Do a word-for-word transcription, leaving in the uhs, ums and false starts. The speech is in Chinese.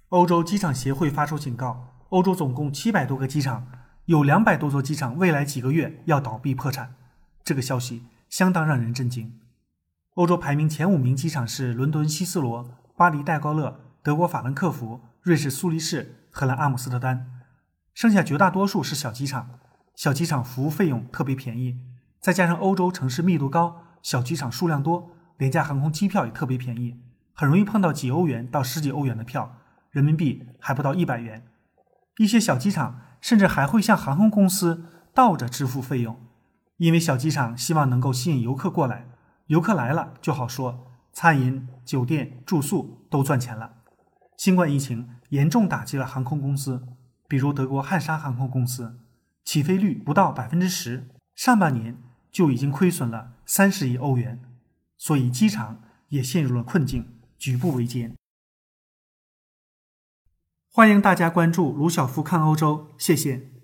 欧洲机场协会发出警告，欧洲总共七百多个机场，有两百多座机场未来几个月要倒闭破产。这个消息相当让人震惊。欧洲排名前五名机场是伦敦希斯罗、巴黎戴高乐、德国法兰克福、瑞士苏黎世、荷兰阿姆斯特丹，剩下绝大多数是小机场。小机场服务费用特别便宜，再加上欧洲城市密度高，小机场数量多，廉价航空机票也特别便宜，很容易碰到几欧元到十几欧元的票，人民币还不到一百元。一些小机场甚至还会向航空公司倒着支付费用，因为小机场希望能够吸引游客过来，游客来了就好说，餐饮、酒店、住宿都赚钱了。新冠疫情严重打击了航空公司，比如德国汉莎航空公司，起飞率不到 百分之十， 上半年就已经亏损了三十亿欧元，所以机场也陷入了困境，举步维艰。欢迎大家关注卢晓夫看欧洲，谢谢。